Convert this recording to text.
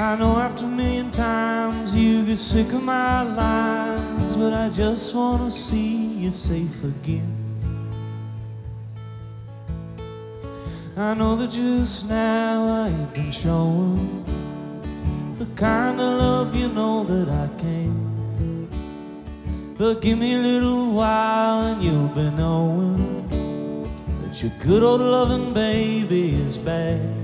I know after a million times you get sick of my lines, but I just wanna see you safe again. I know that just now I ain't been showing the kind of love you know that I can, but give me a little while and you'll be knowing that your good old loving baby is back.